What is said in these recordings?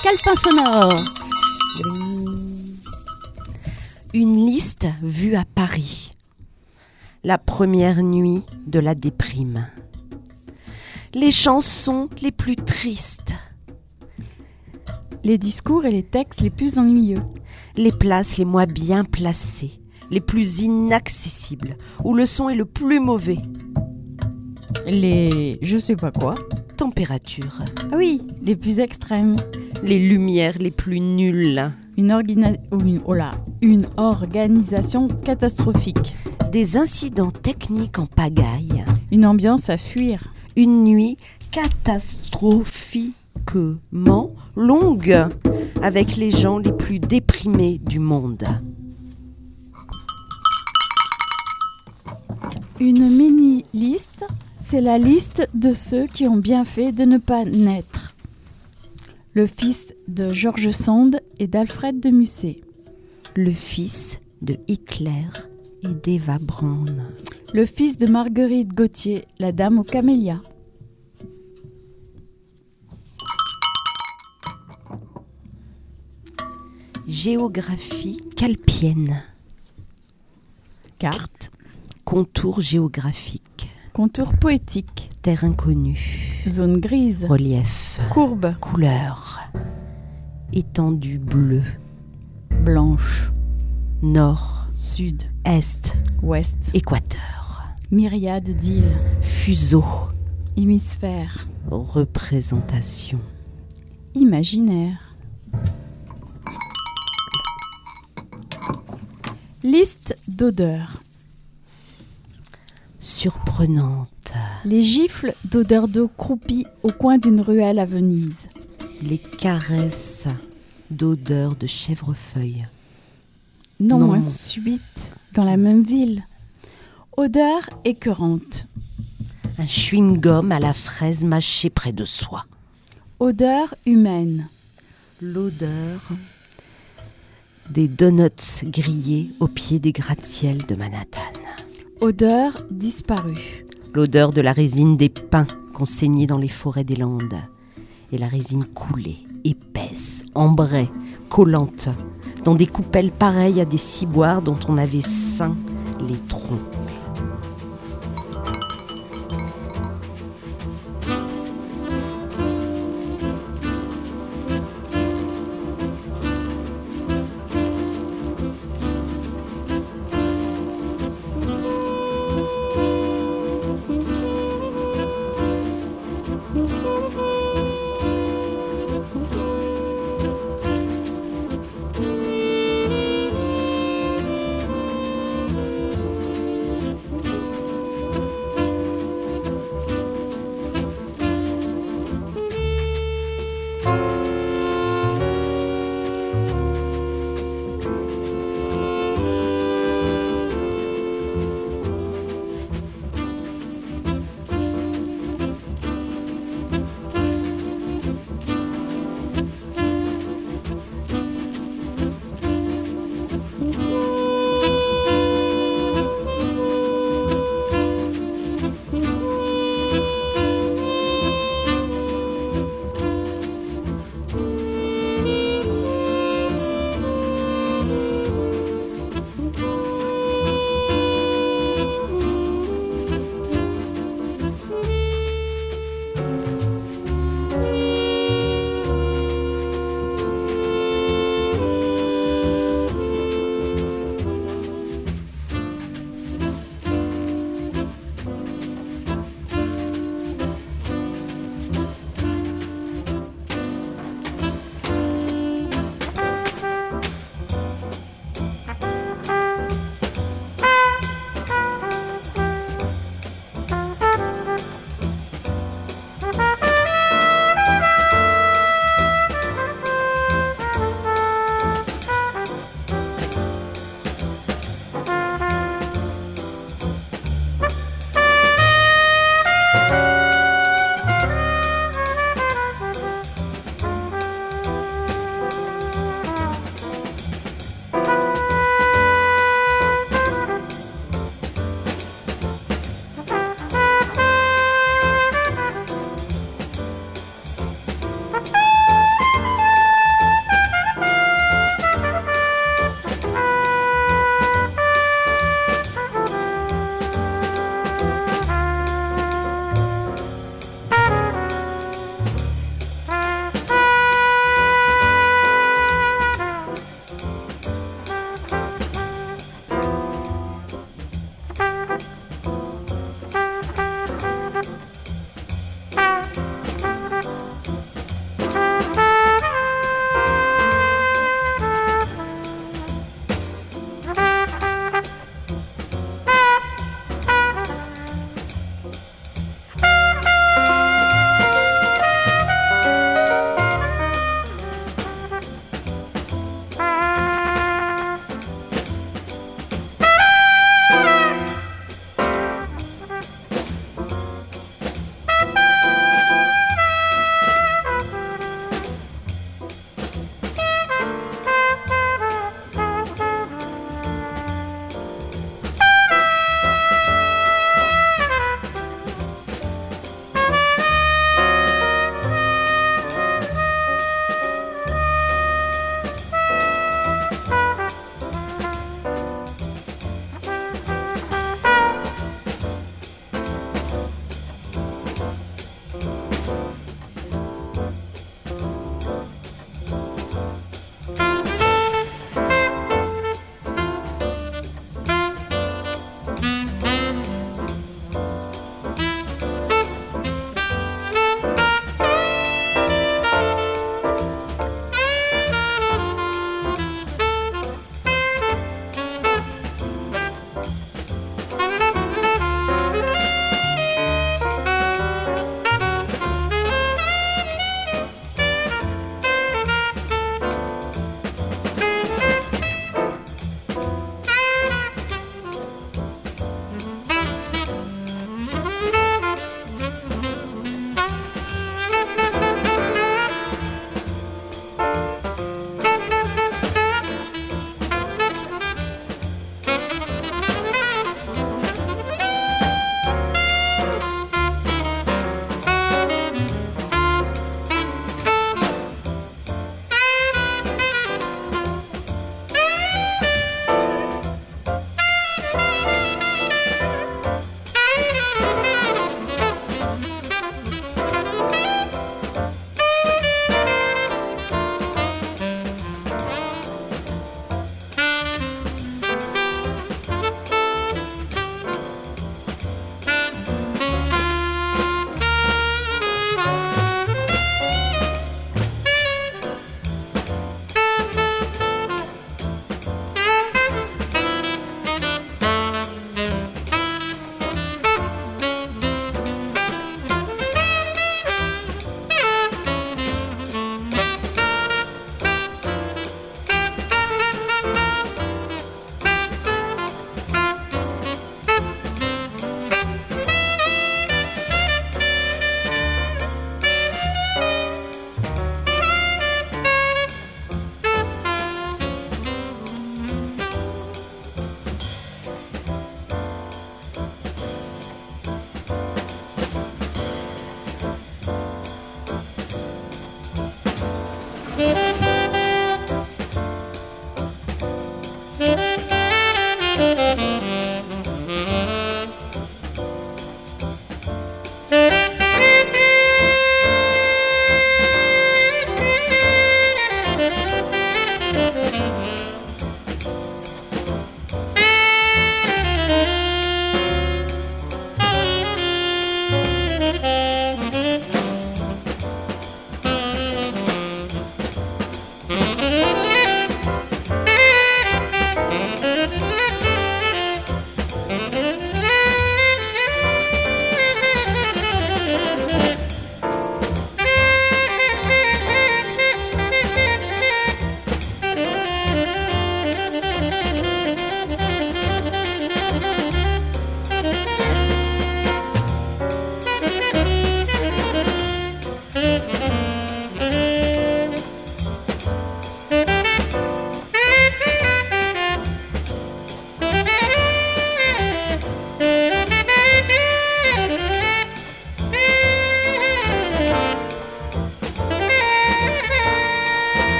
Calepin sonore. Une liste vue à Paris. La première nuit de la déprime. Les chansons les plus tristes. Les discours et les textes les plus ennuyeux. Les places les moins bien placées. Les plus inaccessibles. Où le son est le plus mauvais. Les je sais pas quoi. Température. Ah oui, les plus extrêmes. Les lumières les plus nulles. Une organisation catastrophique. Des incidents techniques en pagaille. Une ambiance à fuir. Une nuit catastrophiquement longue avec les gens les plus déprimés du monde. Une mini-liste, c'est la liste de ceux qui ont bien fait de ne pas naître. Le fils de George Sand et d'Alfred de Musset. Le fils de Hitler et d'Eva Braun. Le fils de Marguerite Gauthier, la dame aux camélias. Géographie calpienne. Carte. Contour géographique. Contour poétique. Terre inconnue. Zone grise. Relief. Courbe. Couleur. Étendue bleue. Blanche. Nord. Sud. Est. Ouest. Équateur. Myriade d'îles. Fuseau. Hémisphère. Représentation. Imaginaire. Liste d'odeurs. Surprenante. Les gifles d'odeur d'eau croupie au coin d'une ruelle à Venise. Les caresses d'odeur de chèvrefeuille. Non. Ensuite, dans la même ville. Odeur écœurante. Un chewing-gum à la fraise mâché près de soi. Odeur humaine. L'odeur des donuts grillés au pied des gratte-ciel de Manhattan. Odeur disparue. L'odeur de la résine des pins qu'on saignait dans les forêts des Landes. Et la résine coulée, épaisse, ambrée, collante, dans des coupelles pareilles à des ciboires dont on avait ceint les troncs.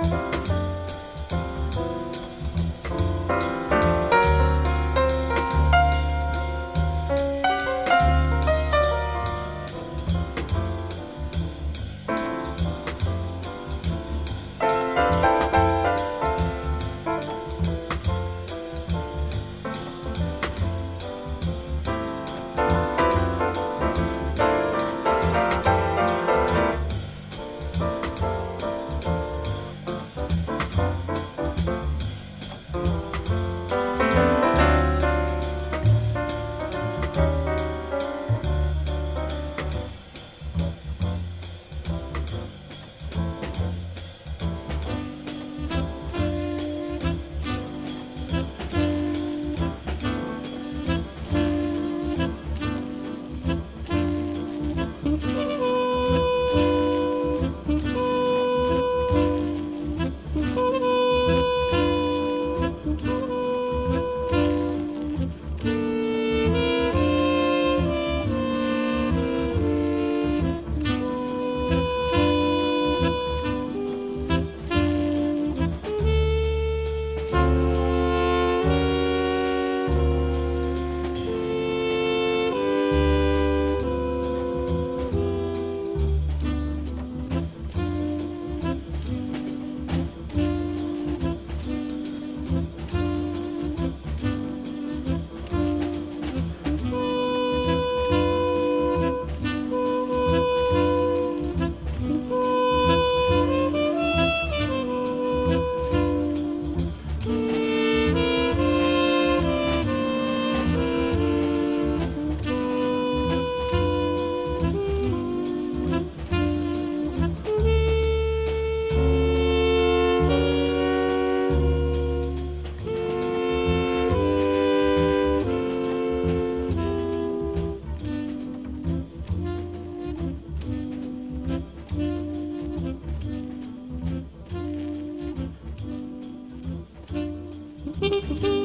Thank you.